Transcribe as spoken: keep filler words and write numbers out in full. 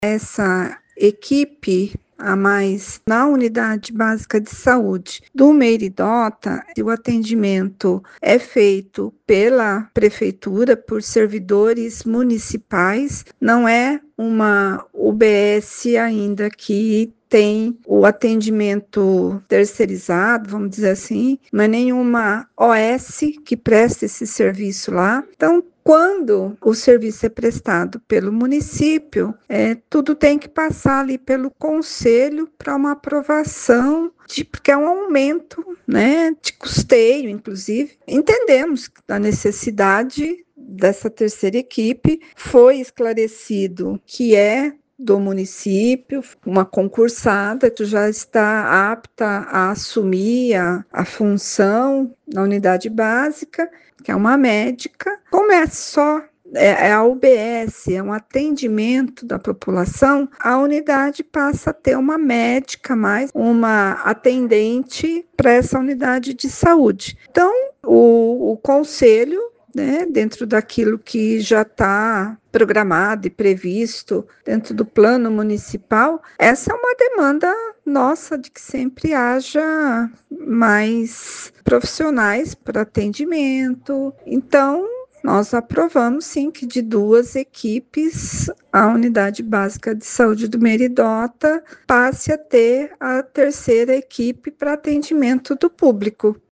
essa equipe a mais na unidade básica de saúde do Meiridota, o atendimento é feito pela prefeitura, por servidores municipais, não é uma U B S ainda que tem o atendimento terceirizado, vamos dizer assim, não é nenhuma O S que presta esse serviço lá. Então, quando o serviço é prestado pelo município, é, tudo tem que passar ali pelo conselho para uma aprovação, de, porque é um aumento, né, de custeio, inclusive. Entendemos a necessidade dessa terceira equipe, foi esclarecido que é do município, uma concursada que já está apta a assumir a, a função na unidade básica, que é uma médica. Como é só é, é a U B S, é um atendimento da população, a unidade passa a ter uma médica mais, uma atendente para essa unidade de saúde. Então, o, o conselho, né, dentro daquilo que já está programado e previsto dentro do plano municipal, essa é uma demanda nossa de que sempre haja mais profissionais para atendimento. Então, nós aprovamos, sim, que de duas equipes, a unidade básica de saúde do Meiridota passe a ter a terceira equipe para atendimento do público.